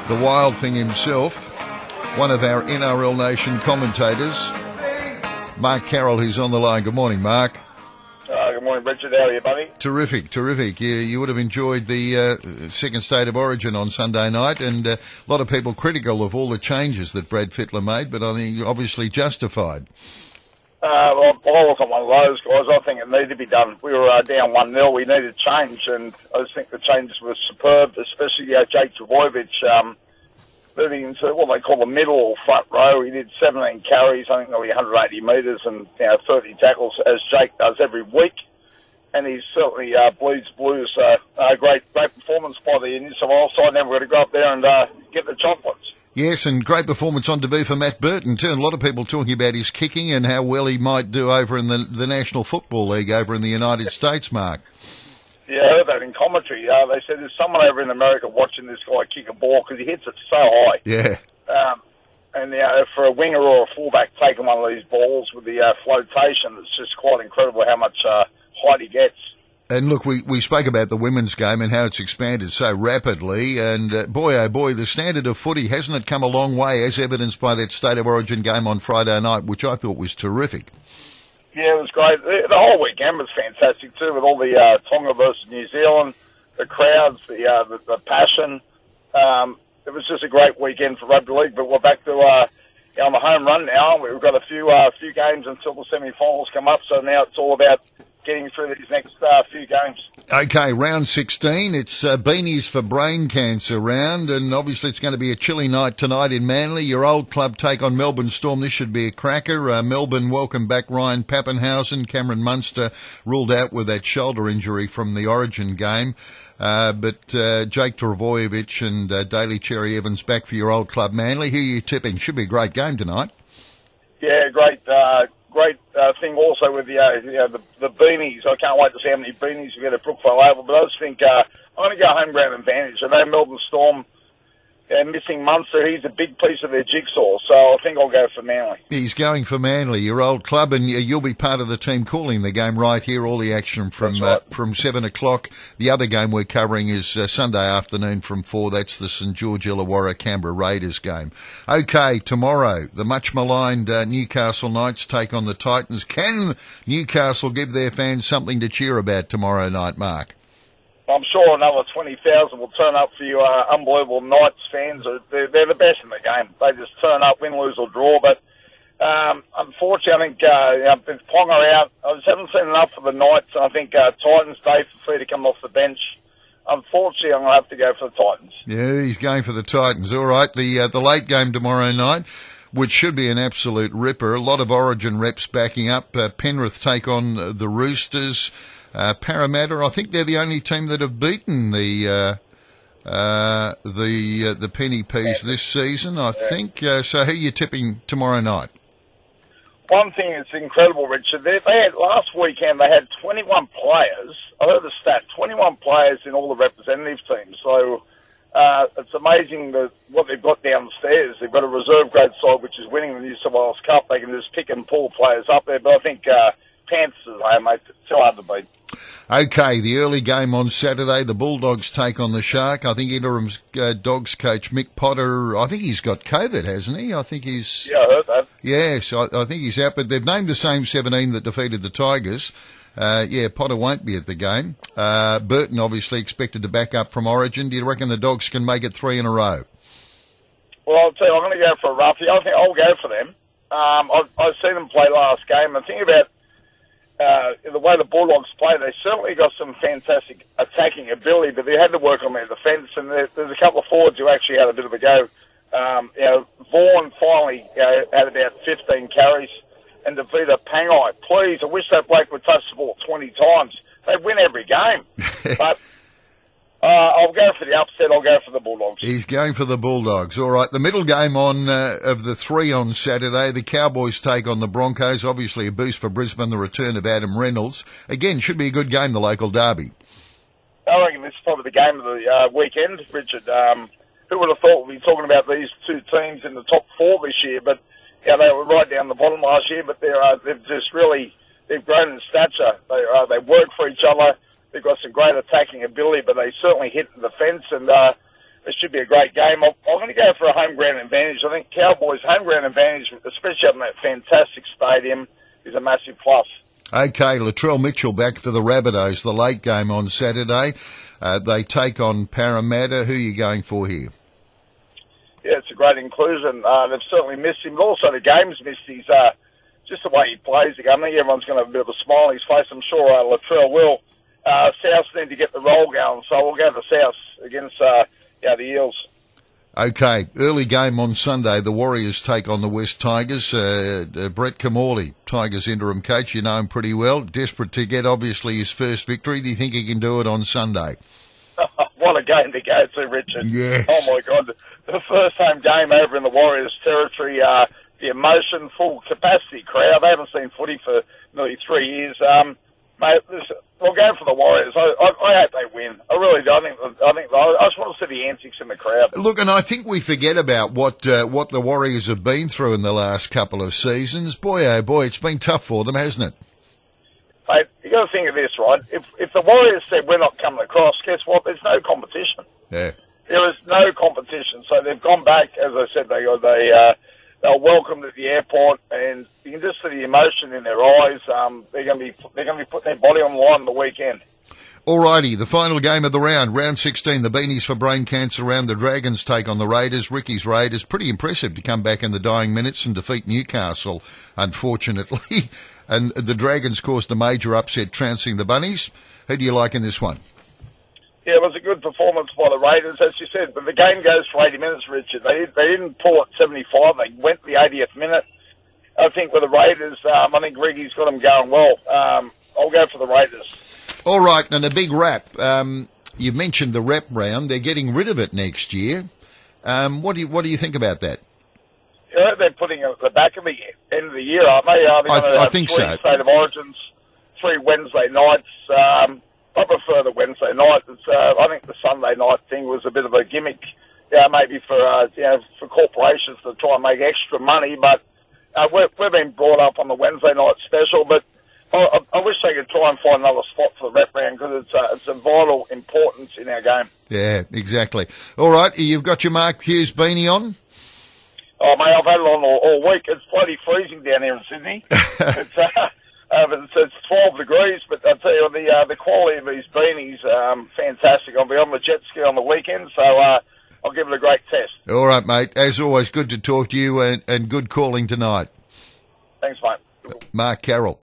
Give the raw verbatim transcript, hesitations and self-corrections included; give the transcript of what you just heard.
the Wild Thing himself, one of our N R L Nation commentators, Mark Carroll, who's on the line. Good morning, Mark. Uh, good morning, Richard. How are you, buddy? Terrific, terrific. You, you would have enjoyed the uh, second State of Origin on Sunday night, and uh, a lot of people critical of all the changes that Brad Fittler made, but I think obviously justified. Uh, well, I wasn't one of those guys. I think it needed to be done. We were uh, down one nil. We needed change, and I just think the changes were superb, especially uh, Jake Trbojevic um, moving into what they call the middle or front row. He did seventeen carries, I think nearly one hundred eighty metres, and you know, thirty tackles, as Jake does every week. And he's certainly uh, bleeds blues. Uh, uh, great, great performance by the New South Wales side. Now we've got to go up there and uh, get the chocolates. Yes, and great performance on debut for Matt Burton too. And a lot of people talking about his kicking and how well he might do over in the, the National Football League over in the United States, Mark. Yeah, I heard that in commentary. Uh, they said there's someone over in America watching this guy kick a ball because he hits it so high. Yeah. Um, and uh, for a winger or a fullback taking one of these balls with the uh, flotation, it's just quite incredible how much uh, height he gets. And look, we, we spoke about the women's game and how it's expanded so rapidly. And uh, boy, oh boy, the standard of footy, hasn't it come a long way, as evidenced by that State of Origin game on Friday night, which I thought was terrific. Yeah, it was great. The, the whole weekend was fantastic too, with all the uh, Tonga versus New Zealand, the crowds, the uh, the, the passion. Um, it was just a great weekend for rugby league. But we're back to uh, on the home run now. We've got a few uh, few games until the semi-finals come up. So now it's all about getting through these next uh, few games. Okay, round sixteen. It's uh, Beanies for Brain Cancer round, and obviously it's going to be a chilly night tonight in Manly. Your old club take on Melbourne Storm. This should be a cracker. Uh, Melbourne welcome back Ryan Pappenhausen. Cameron Munster ruled out with that shoulder injury from the Origin game. Uh, but uh, Jake Trbojevic and uh, Daly Cherry Evans back for your old club Manly. Who are you tipping? Should be a great game tonight. Yeah, great. Uh, Great uh, thing also with the, uh, you know, the the beanies. I can't wait to see how many beanies we get at Brookvale Oval. But I just think uh, I'm going to go home ground advantage. I know Melbourne Storm uh, missing Munster. He's a big piece of their jigsaw. So I think I'll go for Manly. He's going for Manly, your old club, and you'll be part of the team calling the game right here. All the action from right. uh, from seven o'clock. The other game we're covering is uh, Sunday afternoon from four. That's the St George Illawarra Canberra Raiders game. Okay, tomorrow the much maligned uh, Newcastle Knights take on the Titans. Can Newcastle give their fans something to cheer about tomorrow night, Mark? I'm sure another twenty thousand will turn up for you uh, unbelievable Knights fans. They're, they're the best in the game. They just turn up, win, lose or draw. But um, unfortunately, I think uh, you know, with Ponga out, I just haven't seen enough for the Knights. I think uh, Titans, Dave Fafita to come off the bench. Unfortunately, I'm going to have to go for the Titans. Yeah, he's going for the Titans. All right, the uh, the late game tomorrow night, which should be an absolute ripper. A lot of Origin reps backing up. Uh, Penrith take on uh, the Roosters. Uh, Parramatta, I think they're the only team that have beaten the uh, uh, the uh, the Penny Peas this season, I think. Uh, so who are you tipping tomorrow night? One thing that's incredible, Richard, they, they had last weekend they had twenty-one players. I heard the stat, twenty-one players in all the representative teams. So uh, it's amazing the, what they've got downstairs. They've got a reserve grade side which is winning the New South Wales Cup. They can just pick and pull players up there. But I think uh, Panthers at home, mate, it's too hard to beat. Okay, the early game on Saturday, the Bulldogs take on the Shark. I think interim uh, Dogs coach Mick Potter, I think he's got COVID, hasn't he? I think he's... Yeah, I heard that. Yes, I, I think he's out, but they've named the same seventeen that defeated the Tigers. Uh, yeah, Potter won't be at the game. Uh, Burton obviously expected to back up from Origin. Do you reckon the Dogs can make it three in a row? Well, I'll tell you, I'm going to go for a roughie. I think I'll go for them. Um, I've, I've seen them play last game. I think about Uh, the way the Bulldogs play, they certainly got some fantastic attacking ability, but they had to work on their defence, and there, there's a couple of forwards who actually had a bit of a go. Um, you know, Vaughan finally uh, had about fifteen carries, and defeated Pangai. Please, I wish that bloke would touch the ball twenty times. They'd win every game. But uh, I'll go for the upset. I'll go for the Bulldogs. He's going for the Bulldogs. All right, the middle game on uh, of the three on Saturday, the Cowboys take on the Broncos. Obviously a boost for Brisbane, the return of Adam Reynolds. Again, should be a good game, the local derby. I reckon this is probably the game of the uh, weekend, Richard. Um, who would have thought we'd be talking about these two teams in the top four this year? But yeah, they were right down the bottom last year, but they're, uh, they've just really they've grown in stature. They, uh, they work for each other. They've got some great attacking ability, but they certainly hit the fence, and uh, it should be a great game. I'm, I'm going to go for a home ground advantage. I think Cowboys' home ground advantage, especially on that fantastic stadium, is a massive plus. Okay, Latrell Mitchell back for the Rabbitohs, the late game on Saturday. Uh, they take on Parramatta. Who are you going for here? Yeah, it's a great inclusion. Uh, they've certainly missed him, but also the game's missed his, uh, just the way he plays the game. I think everyone's going to have a bit of a smile on his face. I'm sure uh, Latrell will. Uh, South need to get the roll going, so we'll go to South against uh, yeah, the Eels. Okay, early game on Sunday. The Warriors take on the West Tigers. Uh, uh, Brett Camorley, Tigers interim coach, you know him pretty well. Desperate to get, obviously, his first victory. Do you think he can do it on Sunday? What a game to go to, Richard. Yes. Oh, my God. The first home game over in the Warriors territory, uh, the emotion, full capacity crowd. They haven't seen footy for nearly three years. Um, mate, listen, we'll go for the Warriors. I, I, I hope they win. I really do. I think, I think, I just want to see the antics in the crowd. Look, and I think we forget about what, uh, what the Warriors have been through in the last couple of seasons. Boy, oh boy, it's been tough for them, hasn't it? Mate, you got to think of this, right? If, if the Warriors said we're not coming across, guess what? There's no competition. Yeah. There is no competition. So they've gone back, as I said, they got they uh, they were welcomed at the airport, and you can just see the emotion in their eyes. Um, they're going to be they're going to be putting their body on the line on the weekend. Alrighty, the final game of the round, round sixteen. The Beanies for Brain Cancer round. The Dragons take on the Raiders. Ricky's Raiders, pretty impressive to come back in the dying minutes and defeat Newcastle, unfortunately. And the Dragons caused a major upset, trouncing the Bunnies. Who do you like in this one? Yeah, it was a good performance by the Raiders, as you said, but the game goes for eighty minutes, Richard. They, they didn't pull at seventy-five. They went the eightieth minute. I think with the Raiders, um, I think Ricky's got them going well. Um, I'll go for the Raiders. All right, and a big wrap. Um, you mentioned the rep round. They're getting rid of it next year. Um, what do you what do you think about that? Yeah, they're putting it at the back of the end of the year, aren't they? Are they I, going to I have think three so. State of Origins, three Wednesday nights. Um, I prefer the Wednesday night. It's, uh, I think the Sunday night thing was a bit of a gimmick, yeah, maybe for uh, you know, for corporations to try and make extra money. But uh, we're, we've been brought up on the Wednesday night special, but I, I wish they could try and find another spot for the rep round because it's, uh, it's of vital importance in our game. Yeah, exactly. All right, you've got your Mark Hughes beanie on? Oh, mate, I've had it on all, all week. It's bloody freezing down here in Sydney. it's, uh, uh, it's, it's twelve degrees, but I tell you, the uh, the quality of these beanies, um, fantastic. I'll be on the jet ski on the weekend, so uh, I'll give it a great test. All right, mate. As always, good to talk to you and, and good calling tonight. Thanks, mate. Mark Carroll.